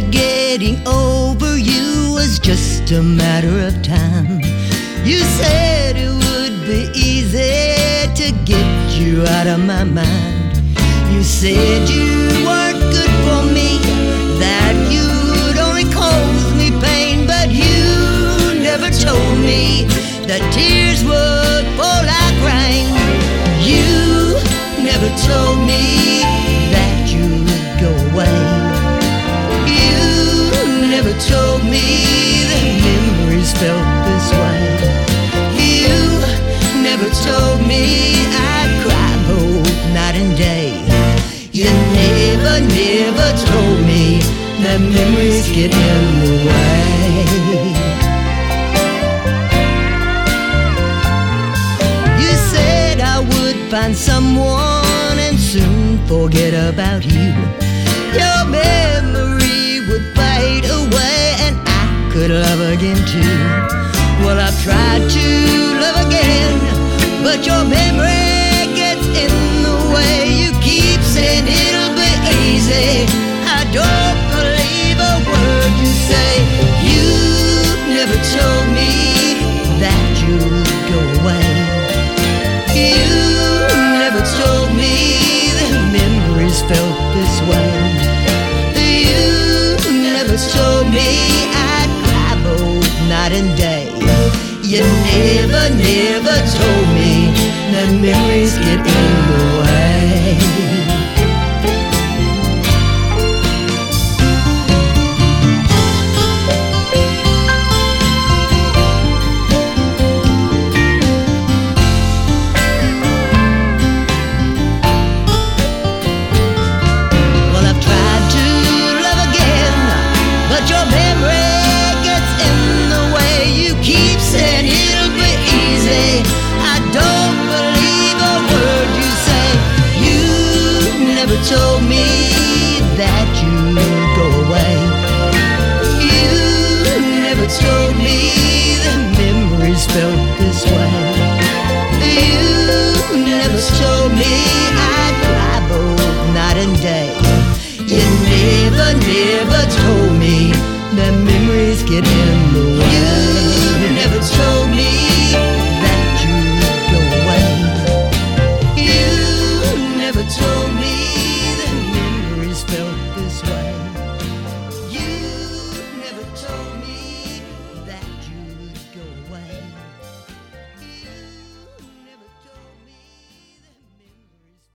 that getting over you was just a matter of time. You said it would be easy to get you out of my mind. You said you weren't good for me, that you'd only cause me pain, but you never told me that tears would fall like rain. You never told me that you'd go away. You never told me that memories felt this way. You never told me I'd cry both night and day. You never told me that memories get in the way. You said I would find someone and soon forget about you. Your memory would fade away and I could love again too. Well, I've tried to love again, but your memory gets in the way. You keep saying it'll be easy. I don't believe a word you say. You never told me that you'd go away. You never told me that memories felt this way. You never told me I'd cry both night and day. You never told me that memories get in the way. Well, I've tried to love again, but your memory gets in the way. You keep saying it'll be easy. I don't believe a word you say. You never told me that you'd go away. You never told me that memories felt this way. You never told me I'd cry both night and day. You never told me that memories get in